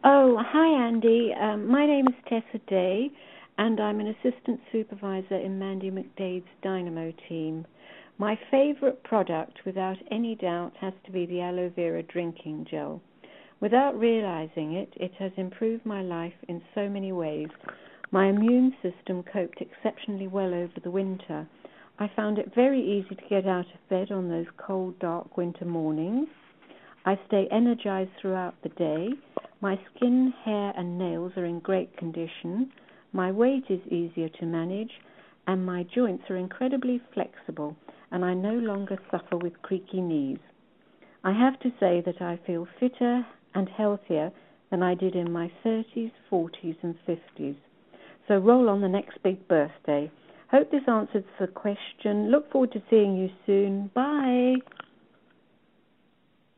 Oh, hi Andy. My name is Tessa Day, and I'm an assistant supervisor in Mandy McDade's Dynamo team. My favourite product, without any doubt, has to be the aloe vera drinking gel. Without realising it, it has improved my life in so many ways. My immune system coped exceptionally well over the winter. I found it very easy to get out of bed on those cold, dark winter mornings. I stay energized throughout the day. My skin, hair and nails are in great condition. My weight is easier to manage, and my joints are incredibly flexible, and I no longer suffer with creaky knees. I have to say that I feel fitter and healthier than I did in my 30s, 40s and 50s. So roll on the next big birthday. Hope this answers the question. Look forward to seeing you soon. Bye.